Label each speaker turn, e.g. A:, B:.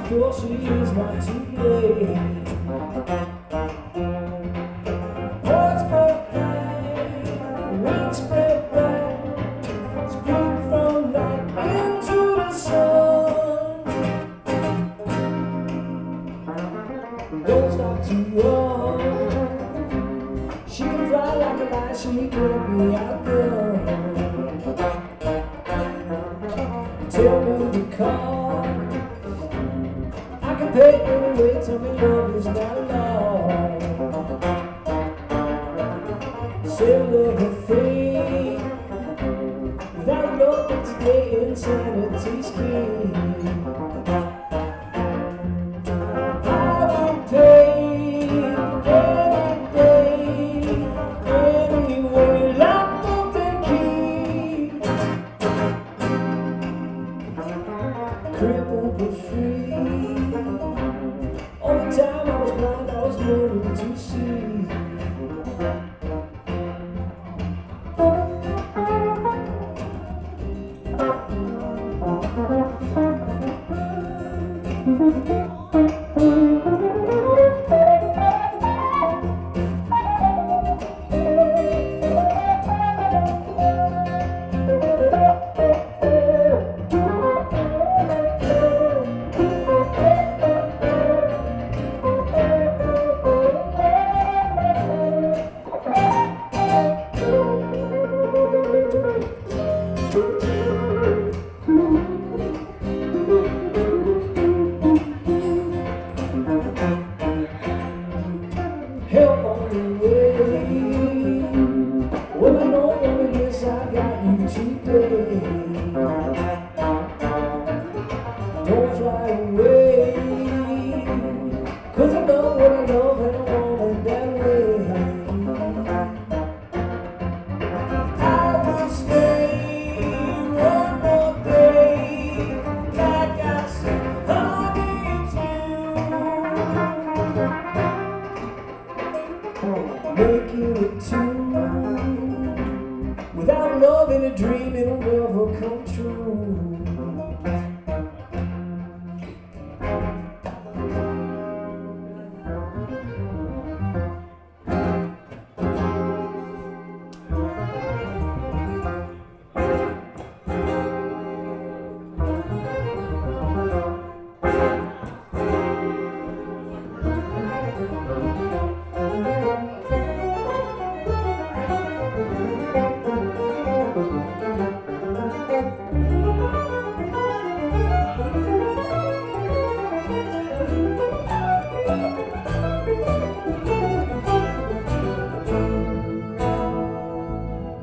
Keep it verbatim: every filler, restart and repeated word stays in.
A: sure she is not too late. Birds perfect, wings spread bright, speak from night into the sun. Don't stop to run. She can fly like a light, she could be outdone. Tell me the cause, I can pay anyway. Tell me love is not law. Say love a thing, without love but today insanity's king. I will pay any day, anyway, lock, bolt and key. Crippled but free. All the time I was blind, I was learning to see. Help on the way. Well, I know only this I got you today. Don't fly away, 'cause I know what I love and I want it that way. I will stay one more day, like I said, honey, it's you. Making it two. Without love in a dream, it'll never come true.